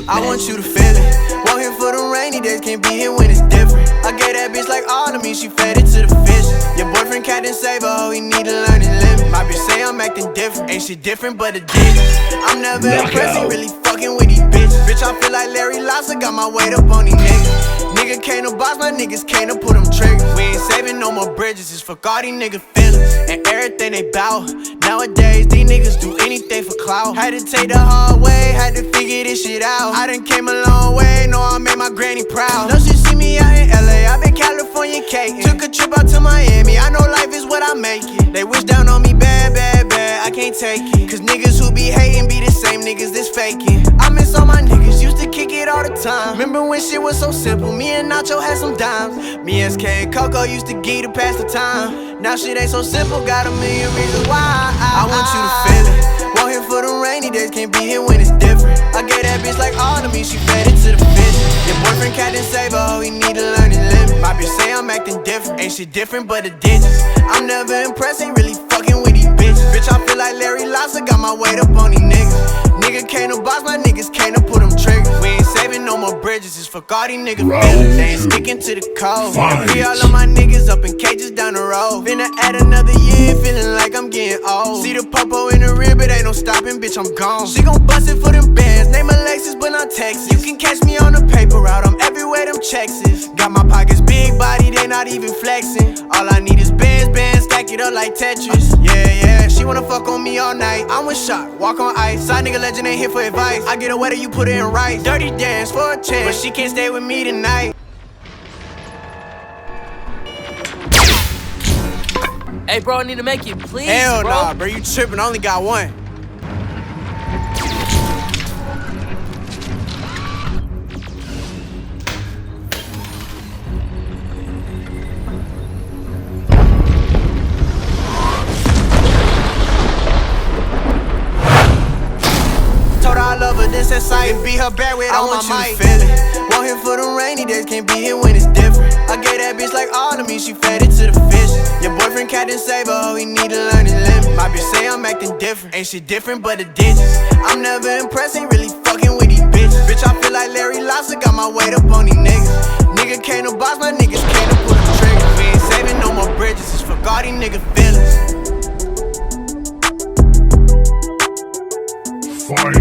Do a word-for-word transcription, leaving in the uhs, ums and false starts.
I want you to feel it. Want him for the rainy days, can't be here when it's different. I gave that bitch like all of me, she fed it to the fish. Your boyfriend Captain Saver, oh, he need to learn his limit. My bitch say I'm acting different, ain't shit different but a digits. I'm never impressed, ain't really fucking with these bitches. Bitch, I feel like Larry Lobster, got my weight up on these niggas. Nigga can't no boss, my niggas can't no pull them triggers. We ain't saving no more bridges, it's fuck all these nigga feelings and everything they bout. Nowadays, these niggas do anything for clout. Had to take the hard way, had to figure this shit out. I done came a long way, know I made my granny proud. No, she see me out in L A, I been California caking. Took a trip out to Miami, I know life is what I make it. They wish down on me bad, bad, bad, I can't take it. Cause niggas who be hating be the same niggas that's faking. I miss all my niggas, used to kick it all the time. Remember when shit was so simple, me and Nacho had some dimes. Me, S K, and Coco used to get to pass the time. Now shit ain't so simple, got a million reasons why. I, I want you to feel it. Want him for the rainy days, can't be here when it's different. I gave that bitch like all of me, she fed it to the fish. Your boyfriend Captain Saver, oh, he need to learn his limit. My bitch say I'm acting different, ain't shit different but the digits. I'm never impressed, ain't really fucking with these bitches. Bitch, I feel like Larry Lobster, got my weight up on these niggas. Nigga can't no boss, my niggas can't no pull them triggers. We ain't saving no more bridges, it's fuck all these niggas feelings. They ain't sticking to the code. And free all of my niggas up in cages down the road. Finna add another year, feeling like I'm getting old. See the popo in the rib, but ain't no stopping, bitch, I'm gone. She gon' bust it for them bands, name Alexis, but not Texas. You can catch me on the paper route, I'm everywhere them checks is. Got my pockets big body, they not even flexing. All I need is bands, bands, stack it up like Tetris. Yeah, yeah, she wanna fuck on me all night. I'm with shot, walk on ice. Side nigga legend ain't here for advice. I get her wetter, you put it in rice. Dirty dance for a chance, but she can't stay with me tonight. Hey, bro, I need to make it, please. Hell bro. nah, bro, you tripping, I only got one. Told her I love her, this that sight. And beat her back with all my might. I want you to feel it. Want him for the rainy days, can't be here when it's different. I gave that bitch like all of me, she fed it to the fish. Your boyfriend Captain Saver, oh, he need to learn his limit. My bitch say I'm acting different, ain't shit different but the digits. I'm never impressed, ain't really fucking with these bitches. Bitch, I feel like Larry Lobster, got my weight up on these niggas. Nigga can't no boss, my niggas can't no pull them triggers. We ain't saving no more bridges, it's fuck all these nigga feelings. Fight.